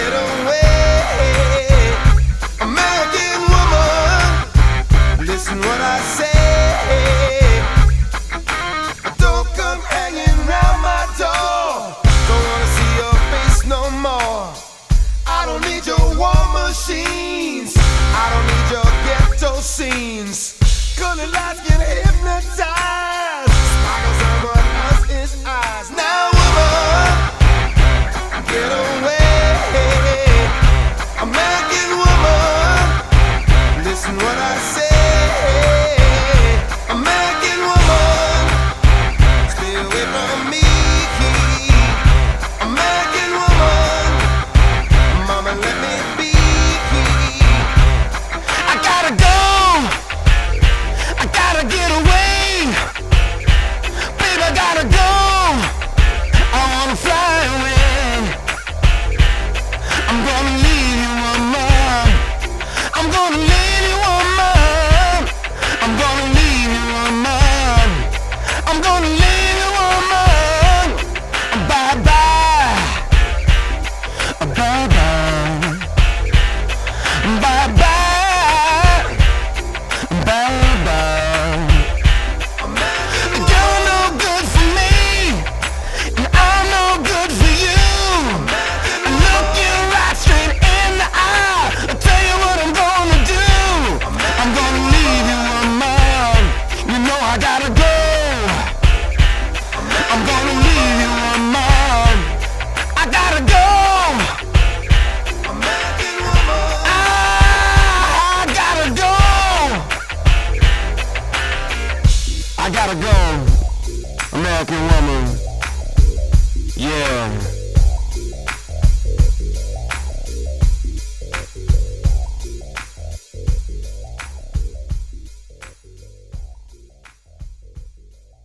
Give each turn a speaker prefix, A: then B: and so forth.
A: get away. American woman, listen what I say. Don't come hanging round my door. Don't wanna see your face no more. I don't need your war machines. I don't need your ghetto scenes. Colored lights can hypnotize. Sparkles on my husband's eyes. Now, woman, get away. American woman, listen what I say. American woman, stay away from me. American woman, mama, let me be. I gotta go. I gotta get away. Baby, I gotta go. I wanna fly away. I'm gonna leave you, woman. I'm gonna leave you, woman. I'm gonna leave you, woman. I'm gonna leave you, woman. Bye bye. Bye bye. Bye bye. Bye bye. You're no good for me, and I'm no good for you. Look you right straight in the eye. I'll tell you what I'm gonna do. I'm gonna leave you, woman. You know I gotta go. I'm gonna leave you, woman. I gotta go. I gotta go. I gotta go. American woman. Yeah.